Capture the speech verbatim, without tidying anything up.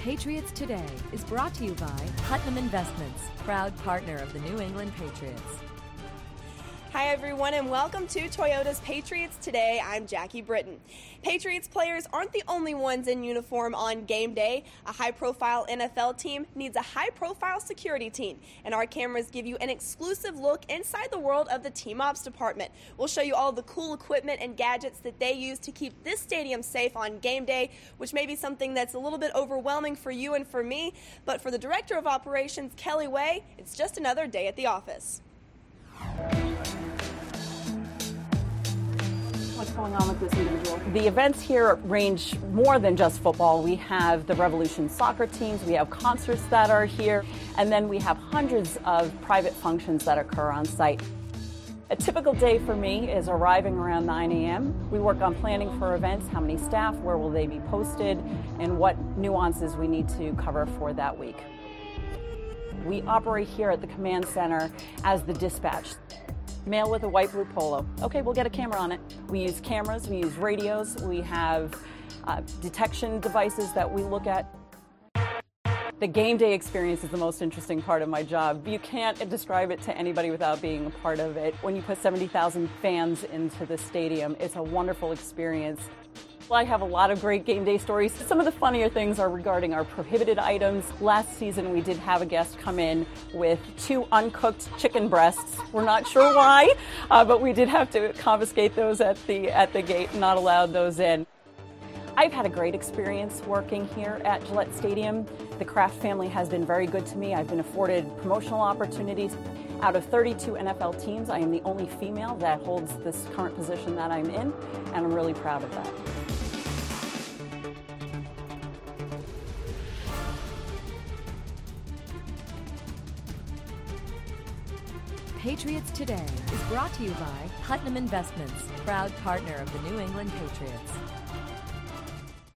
Patriots Today is brought to you by Putnam Investments, proud partner of the New England Patriots. Hi everyone and welcome to Toyota's Patriots Today. I'm Jackie Britton. Patriots players aren't the only ones in uniform on game day. A high-profile N F L team needs a high-profile security team, and our cameras give you an exclusive look inside the world of the team ops department. We'll show you all the cool equipment and gadgets that they use to keep this stadium safe on game day, which may be something that's a little bit overwhelming for you and for me, but for the Director of Operations, Kelly Way, it's just another day at the office. What's going on with this individual? The events here range more than just football. We have the Revolution soccer teams, we have concerts that are here, and then we have hundreds of private functions that occur on site. A typical day for me is arriving around nine a m We work on planning for events, how many staff, where will they be posted, and what nuances we need to cover for that week. We operate here at the command center as the dispatch. Male with a white blue polo. Okay, we'll get a camera on it. We use cameras, we use radios, we have uh, detection devices that we look at. The game day experience is the most interesting part of my job. You can't describe it to anybody without being a part of it. When you put seventy thousand fans into the stadium, it's a wonderful experience. I have a lot of great game day stories. Some of the funnier things are regarding our prohibited items. Last season we did have a guest come in with two uncooked chicken breasts. We're not sure why, uh, but we did have to confiscate those at the at the gate, not allowed those in. I've had a great experience working here at Gillette Stadium. The Kraft family has been very good to me. I've been afforded promotional opportunities. Out of thirty-two N F L teams, I am the only female that holds this current position that I'm in, and I'm really proud of that. Patriots Today is brought to you by Putnam Investments, proud partner of the New England Patriots.